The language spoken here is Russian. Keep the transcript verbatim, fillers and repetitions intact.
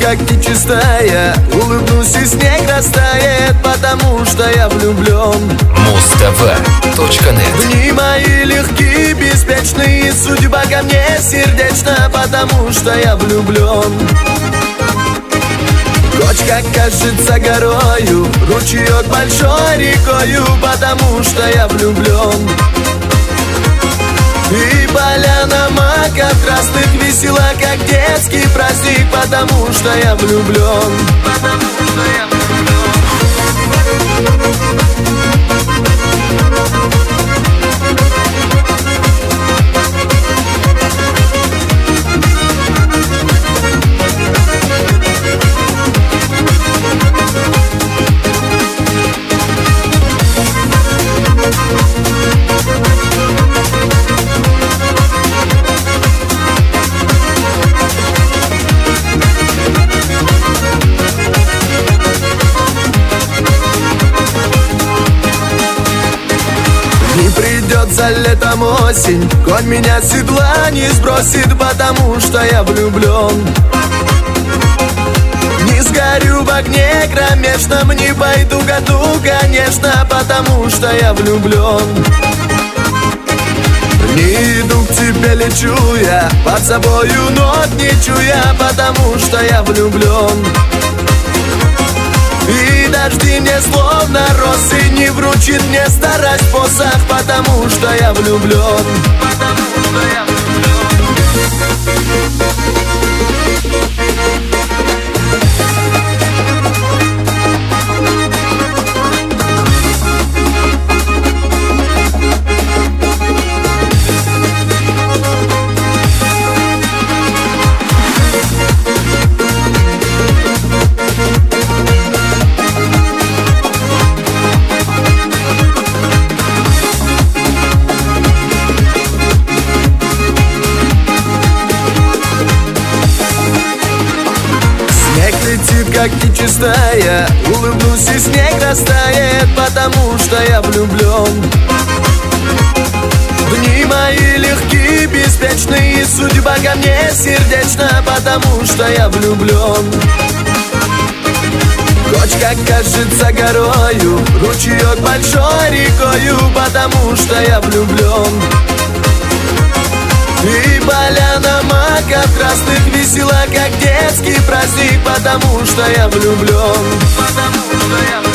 как и чистая. Улыбнусь и снег растает, потому что я влюблен. Муз-ТВ точка нет. Дни мои легкие, беспечные, судьба ко мне сердечна, потому что я влюблен. Кочка кажется горою, ручеек большой рекою, потому что я влюблен. И поляна маков красных весела, как детский праздник, потому что я влюблен. Потому что я влюблен. За летом осень, конь меня с седла не сбросит, потому что я влюблен. Не сгорю в огне кромешном, не пойду к аду, конечно, потому что я влюблен. Не иду к тебе, лечу я, под собою нот не чуя, потому что я влюблен. И дожди мне словно росы не вручит мне старость посох, потому что я влюблен. Потому что я влюблен. Как и чистая, улыбнусь и снег растает, потому что я влюблен. Дни мои легкие, беспечные, судьба ко мне сердечна, потому что я влюблен. Кочка кажется горою, ручеек большой рекою, потому что я влюблен. И поляна маков красных весела, как детский праздник, потому что я влюблен. Потому что я влюблен.